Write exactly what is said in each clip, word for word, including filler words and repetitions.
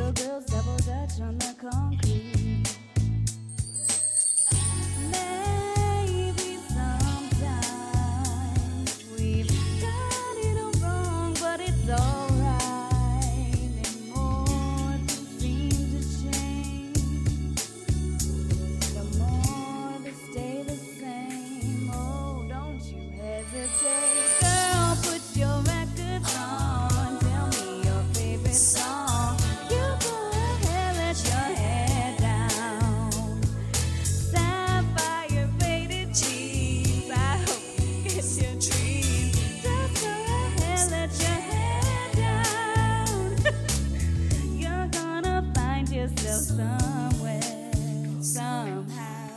Little girls double dutch on the concrete. Maybe sometimes we've done it all wrong, but it's alright. And more things seem to change, the more they stay the same. Oh, don't you hesitate, girl, put your records on. Tell me your favorite song. You go ahead, let your hair down. Sapphire faded jeans, I hope you get your dreams. Just go ahead, let your hair down. You're gonna find yourself somewhere, somehow.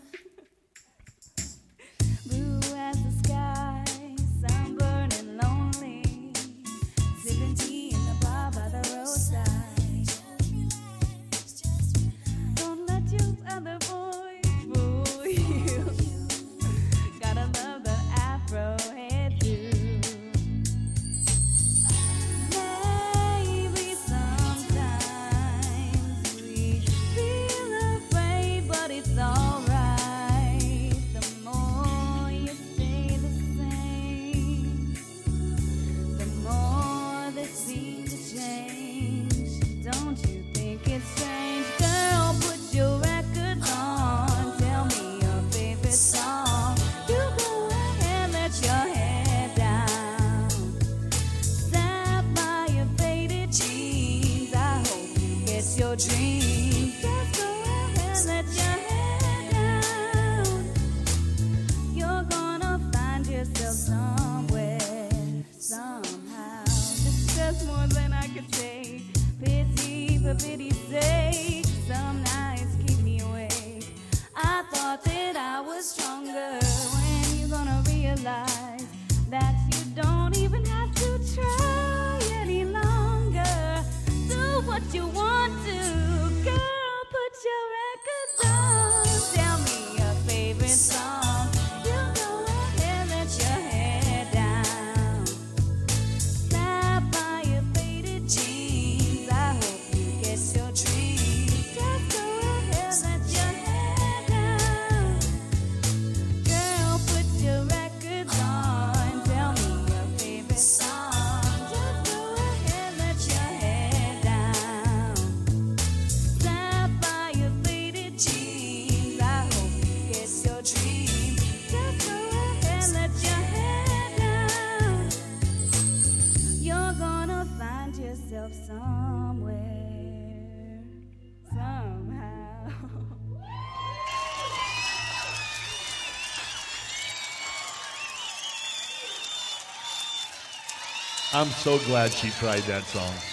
Blue as the sky, sunburned and lonely, sipping tea in the bar by the roadside. Don't let your other boys fool you. Gotta love the afro hairdo. Maybe sometimes we feel afraid, but it's alright. The more you stay the same, the more they seem to change. Don't you think it's strange? Girl, put your records on. Tell me your favorite song. You go ahead, let your hair down. Sapphire faded jeans, I hope you get your dreams. Just go ahead, let your hair down. You're gonna find yourself somewhere, somehow. This is just more than I could say. Pity, for pity's sake, some nights keep me awake. I thought that I was stronger. When you gonna realize that you don't even have to try any longer? Do what you want to, girl, put your records on. Tell me your favorite song. You go ahead, let your hair down. Sapphire faded jeans, I hope you get your dreams. Just go ahead, let your hair down. Girl, put your records on. Tell me your favorite song. Just go ahead, let your hair down. Sapphire faded jeans, I hope you get your dreams. Just go ahead, let your hair down. You're gonna find yourself somewhere, somehow. I'm so glad she tried that song.